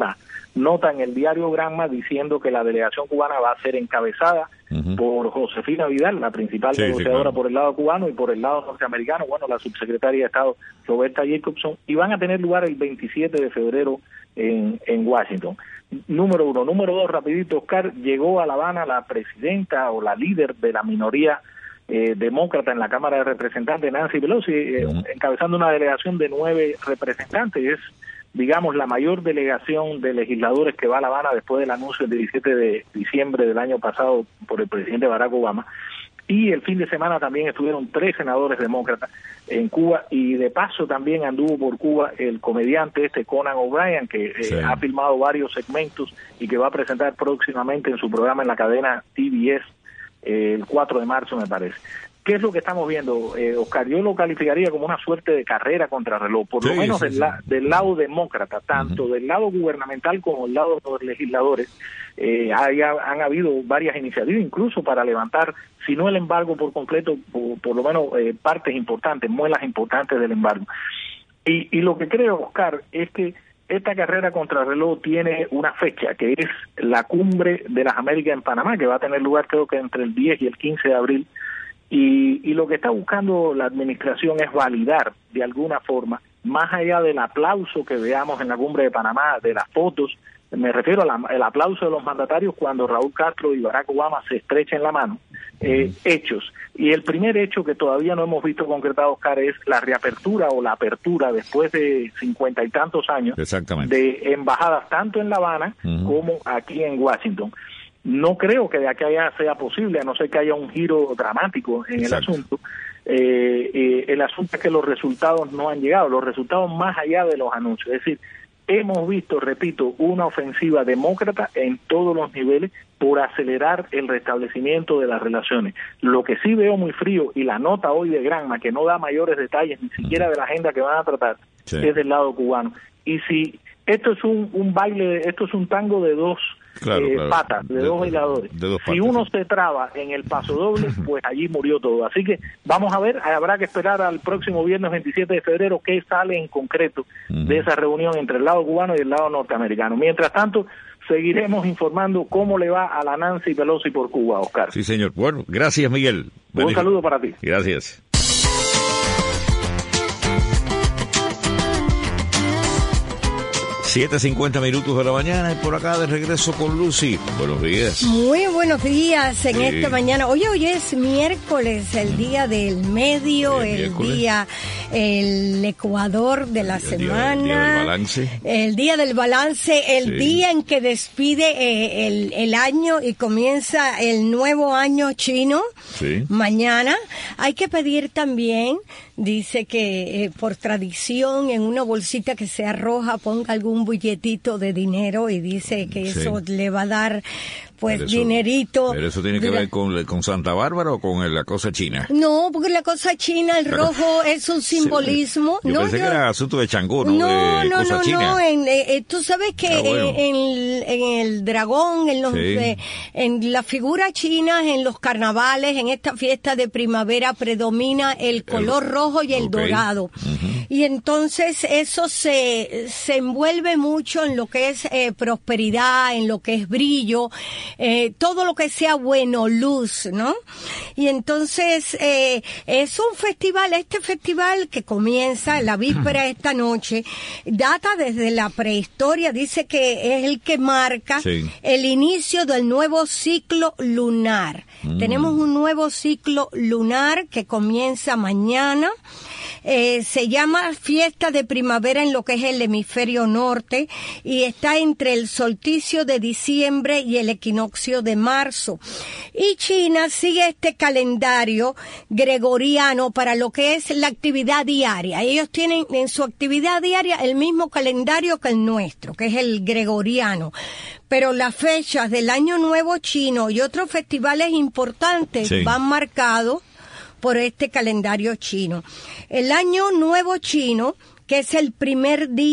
nota en el diario Granma diciendo que la delegación cubana va a ser encabezada por Josefina Vidal, la principal negociadora por el lado cubano, y por el lado norteamericano, la subsecretaria de Estado Roberta Jacobson, y van a tener lugar el 27 de febrero en Washington. Número uno. Número dos, rapidito, Oscar, llegó a La Habana la presidenta o la líder de la minoría demócrata en la Cámara de Representantes, Nancy Pelosi, encabezando una delegación de 9 representantes. Es, digamos, la mayor delegación de legisladores que va a La Habana después del anuncio el 17 de diciembre del año pasado por el presidente Barack Obama. Y el fin de semana también estuvieron 3 senadores demócratas en Cuba, y de paso también anduvo por Cuba el comediante Conan O'Brien, que ha filmado varios segmentos y que va a presentar próximamente en su programa en la cadena TBS el 4 de marzo, me parece. ¿Qué es lo que estamos viendo, Oscar? Yo lo calificaría como una suerte de carrera contra reloj, por lo menos del lado demócrata, tanto del lado gubernamental como del lado de los legisladores. Han habido varias iniciativas, incluso para levantar, si no el embargo por completo, por lo menos partes importantes, muelas importantes del embargo. Y lo que creo, Oscar, es que esta carrera contra reloj tiene una fecha, que es la Cumbre de las Américas en Panamá, que va a tener lugar creo que entre el 10 y el 15 de abril, y lo que está buscando la administración es validar de alguna forma, más allá del aplauso que veamos en la Cumbre de Panamá, de las fotos, me refiero al aplauso de los mandatarios cuando Raúl Castro y Barack Obama se estrechan la mano, hechos. Y el primer hecho que todavía no hemos visto concretado, Oscar, es la reapertura o la apertura después de 50 y tantos años de embajadas tanto en La Habana como aquí en Washington. No creo que de aquí allá sea posible, a no ser que haya un giro dramático en el asunto. El asunto es que los resultados no han llegado, los resultados más allá de los anuncios. Es decir, hemos visto, repito, una ofensiva demócrata en todos los niveles por acelerar el restablecimiento de las relaciones. Lo que sí veo muy frío, y la nota hoy de Granma, que no da mayores detalles ni siquiera de la agenda que van a tratar, es del lado cubano. Y si esto es un baile, esto es un tango de dos patas, de dos bailadores. Si uno se traba en el paso doble, pues allí murió todo. Así que vamos a ver, habrá que esperar al próximo viernes 27 de febrero qué sale en concreto de esa reunión entre el lado cubano y el lado norteamericano. Mientras tanto, seguiremos informando cómo le va a la Nancy Pelosi por Cuba, Oscar. Sí, señor. Bueno, gracias, Miguel. Un saludo para ti. Gracias. 7:50 minutos de la mañana y por acá de regreso con Lucy. Buenos días. Muy buenos días en esta mañana. Hoy es miércoles, el día del medio, el Ecuador de la semana. El día del balance. El día del balance, el día en que despide el año y comienza el nuevo año chino. Mañana. Hay que pedir también, dice que por tradición en una bolsita que sea roja ponga algún billetito de dinero, y dice que eso le va a dar dinerito. ¿Pero eso tiene que ver con Santa Bárbara o con la cosa china? No, porque la cosa china, el rojo es un simbolismo. Yo pensé que era asunto de Changó, ¿no? No. Tú sabes que en el dragón, en las figuras chinas, en los carnavales, en esta fiesta de primavera predomina el color rojo y el dorado. Y entonces eso se envuelve mucho en lo que es prosperidad, en lo que es brillo, todo lo que sea bueno, luz, ¿no? Y entonces es un festival, este festival que comienza la víspera de esta noche, data desde la prehistoria, dice que es el que marca el inicio del nuevo ciclo lunar. Tenemos un nuevo ciclo lunar que comienza mañana. Se llama fiesta de primavera en lo que es el hemisferio norte y está entre el solsticio de diciembre y el equinoccio de marzo. Y China sigue este calendario gregoriano para lo que es la actividad diaria. Ellos tienen en su actividad diaria el mismo calendario que el nuestro, que es el gregoriano. Pero las fechas del Año Nuevo Chino y otros festivales importantes van marcados por este calendario chino. El Año Nuevo Chino, que es el primer día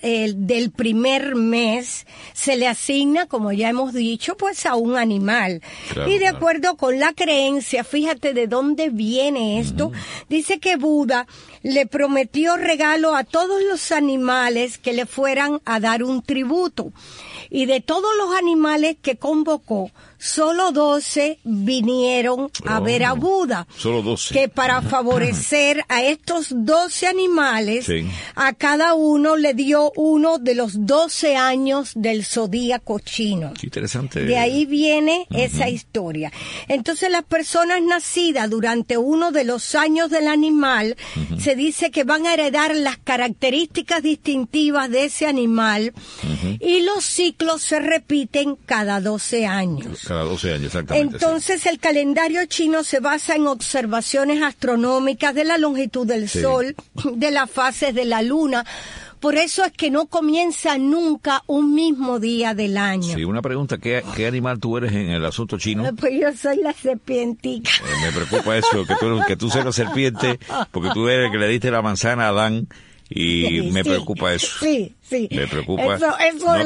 del primer mes se le asigna, como ya hemos dicho, pues a un animal. Claro, y de acuerdo con la creencia, fíjate de dónde viene esto, dice que Buda le prometió regalo a todos los animales que le fueran a dar un tributo. Y de todos los animales que convocó, solo 12 vinieron a ver a Buda. Solo 12. Que para favorecer a estos 12 animales, a cada uno le dio uno de los 12 años del zodíaco chino. Qué interesante. De ahí viene esa historia. Entonces las personas nacidas durante uno de los años del animal, se dice que van a heredar las características distintivas de ese animal, y los ciclos se repiten cada 12 años. Cada 12 años, exactamente. Entonces el calendario chino se basa en observaciones astronómicas de la longitud del Sol, de las fases de la Luna. Por eso es que no comienza nunca un mismo día del año. Sí, una pregunta, ¿qué animal tú eres en el asunto chino? Pues yo soy la serpientica. Me preocupa eso, que tú seas la serpiente, porque tú eres el que le diste la manzana a Adán. Y me preocupa eso. Sí. Me preocupa. Eso de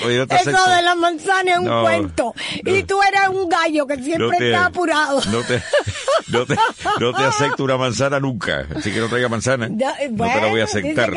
la manzana es un cuento. Y tú eres un gallo que siempre está apurado. No te acepto una manzana nunca. Así que no traiga manzana. No te la voy a aceptar.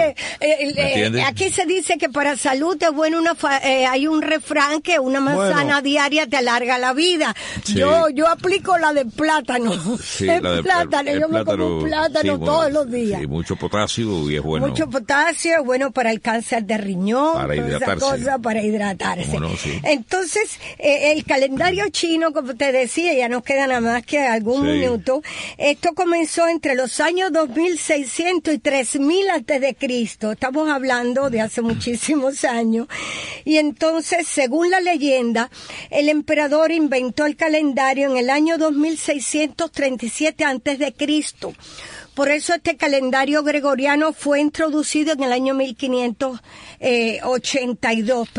Aquí se dice que para salud es bueno hay un refrán que una manzana diaria te alarga la vida. Sí. Yo aplico la de plátano. Sí, yo me como un plátano todos los días. Sí, mucho potasio y es bueno. Mucho potasio es bueno para el cáncer de riñón, para hidratarse. Para hidratarse. No, sí. Entonces, el calendario chino, como te decía, ya nos queda nada más que algún minuto. Esto comenzó entre los años 2600 y 3000 antes de Cristo. Estamos hablando de hace muchísimos años. Y entonces, según la leyenda, el emperador inventó el calendario en el año 2637 antes de Cristo. Por eso este calendario gregoriano fue introducido en el año 1582,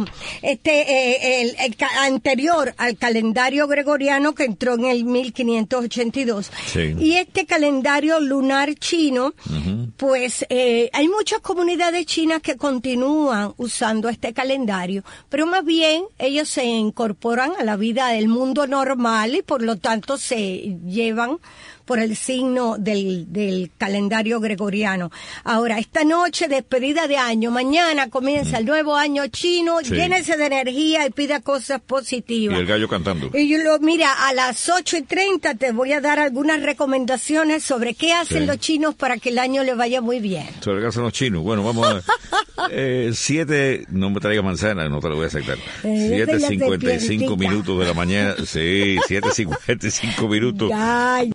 el anterior al calendario gregoriano que entró en el 1582. Sí. Y este calendario lunar chino, pues hay muchas comunidades chinas que continúan usando este calendario, pero más bien ellos se incorporan a la vida del mundo normal y por lo tanto se llevan por el signo del calendario gregoriano. Ahora, esta noche, despedida de año, mañana comienza el nuevo año chino, llénese de energía y pida cosas positivas. Y el gallo cantando. Y mira, a las 8:30 te voy a dar algunas recomendaciones sobre qué hacen los chinos para que el año le vaya muy bien. Sobre qué hacen los chinos. Bueno, vamos a... 7, no me traiga manzana, no te lo voy a aceptar. 7:55 minutos de la mañana. Sí, 7:55 minutos.